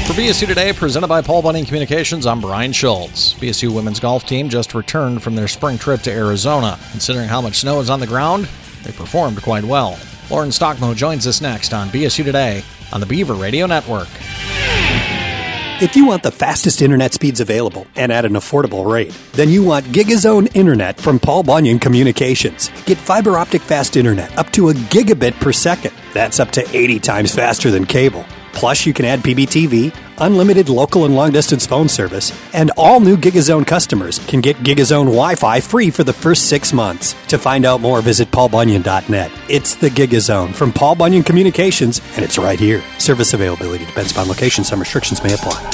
For BSU Today, presented by Paul Bunyan Communications, I'm Brian Schultz. BSU women's golf team just returned from their spring trip to Arizona. Considering how much snow is on the ground, they performed quite well. Lauren Stockmo joins us next on BSU Today on the Beaver Radio Network. If you want the fastest internet speeds available and at an affordable rate, then you want GigaZone Internet from Paul Bunyan Communications. Get fiber optic fast internet up to a gigabit per second. That's up to 80 times faster than cable. Plus, you can add PBTV, unlimited local and long-distance phone service, and all new GigaZone customers can get GigaZone Wi-Fi free for the first 6 months. To find out more, visit paulbunyan.net. It's the GigaZone from Paul Bunyan Communications, and it's right here. Service availability depends upon location. Some restrictions may apply.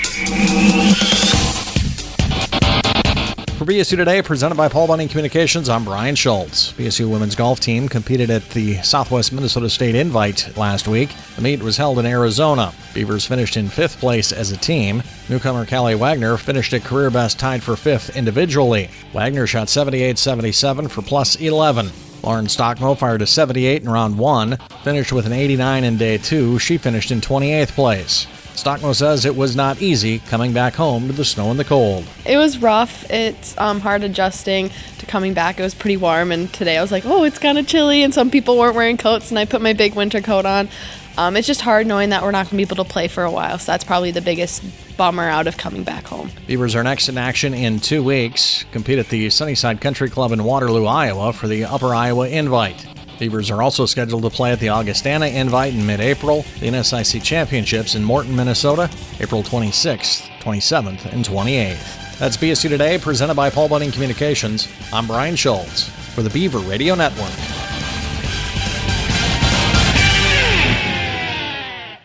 For BSU Today, presented by Paul Bunyan Communications, I'm Brian Schultz. BSU women's golf team competed at the Southwest Minnesota State Invite last week. The meet was held in Arizona. Beavers finished in 5th place as a team. Newcomer Callie Wagner finished at career best, tied for 5th individually. Wagner shot 78-77 for plus 11. Lauren Stockmo fired a 78 in round 1, finished with an 89 in day 2. She finished in 28th place. Stockmo says it was not easy coming back home to the snow and the cold. It was rough. It's hard adjusting to coming back. It was pretty warm, and today I was like, oh, it's kind of chilly, and some people weren't wearing coats, and I put my big winter coat on. It's just hard knowing that we're not going to be able to play for a while, so that's probably the biggest bummer out of coming back home. Beavers are next in action in 2 weeks. Compete at the Sunnyside Country Club in Waterloo, Iowa for the Upper Iowa Invite. Beavers are also scheduled to play at the Augustana Invite in mid-April, the NSIC Championships in Morton, Minnesota, April 26th, 27th, and 28th. That's BSU Today, presented by Paul Bunyan Communications. I'm Brian Schultz for the Beaver Radio Network.